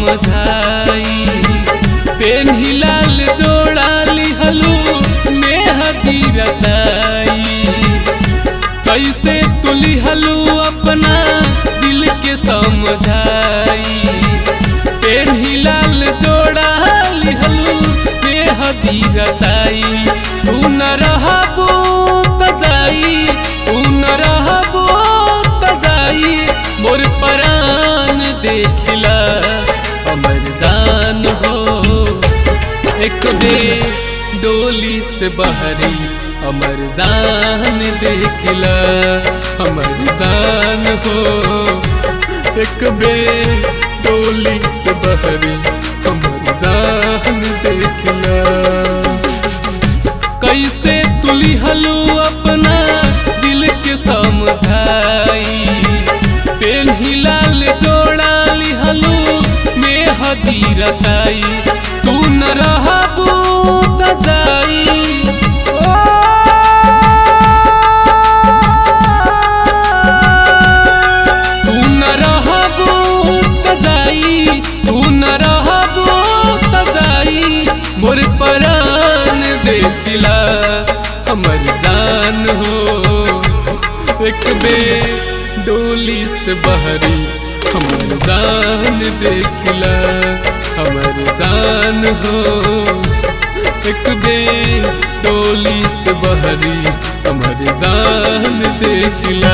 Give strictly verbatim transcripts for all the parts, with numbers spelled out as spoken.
समझाई। पेन्ही लाल जोड़ा लिहलू मेहदी रचाई। कैसे तू लिहलू अपना दिल के समझाई। पेन्ही लाल जोड़ा लिहलू मेहदी रचाई। तू न रहबू त जाई, तू न रहबू त जाई, मोर प्राण देखिला हमर जान हो। एक बेर डोली से बहरी हमर जान देखिला हमर जान हो। एक बेर डोली से बहरी हमर जान देखिला। कैसे तू लिहलू अपना दिल के समझाई। पेन्ही लाल जोड़ा लिहलू मेहदी रचाई। तू न रहबू त जाई, तू न रहबू त जाई, तू न रहबू त जाई, मोर प्राण देखिला हमर जान हो। एक बेर डोली से बहरी हमर जान देखिला हमर जान हो। एक बेर डोली से बहरी हमर जान देखिला।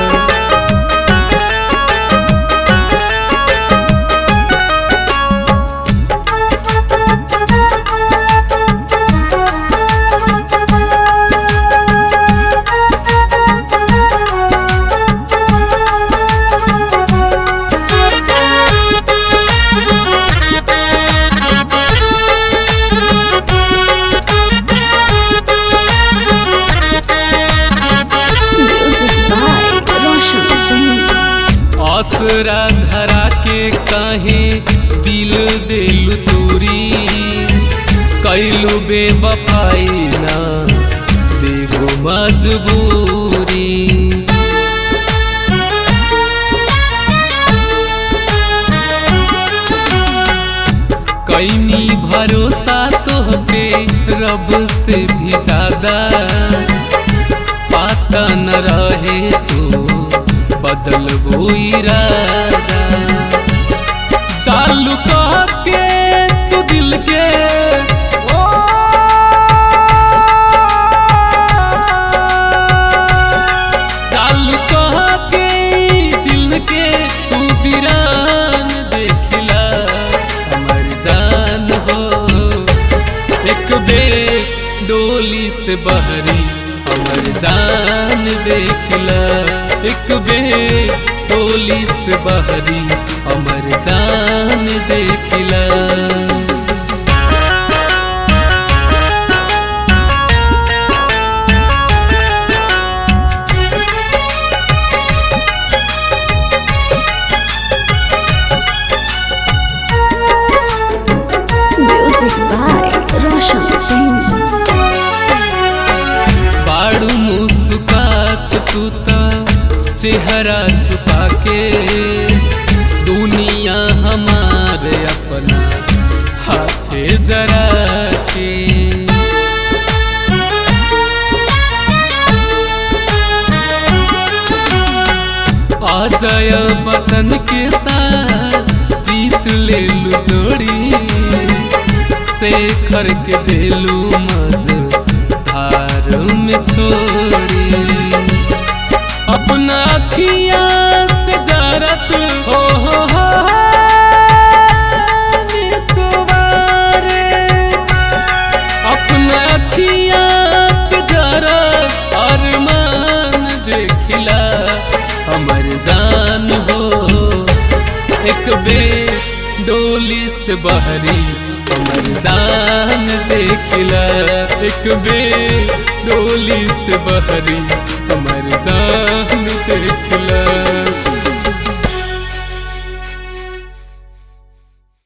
आसरा धरा के काहे दिल देलू तूरी। कैलू बेवफाई ना देगो मजबूरी। कैनी भरोसा तोहपे रब से भी ज्यादा। पाता न रहे तू बदल इरादा। चालू कह के तू दिल के ओ, चालू कह के दिल के तू वीरान देखिला हमर जान हो। एक बेर डोली से बहरी हमर जान देखिला। एक बेर डोली से बहरी हमर जान देखिला। Music by Roshan Singh। बाड़ू मुस्कात तू ता चेहरा छुपा के। दुनिया हमारे अपना हाथे जरा के। अजय बच्चन के साथ प्रीत ले लू जोड़ी। शेखर के देलू मज धार में छोड़ी। अपना अखिया से जरत हो, हो, हो, हो तुम्हारे। अपना अखिया से जरत अरमान देखिला हमर जान हो। एक बेर डोली से बहरी हमर जान देखिला। एक बेर डोली से बहरी हमर जान देखिला।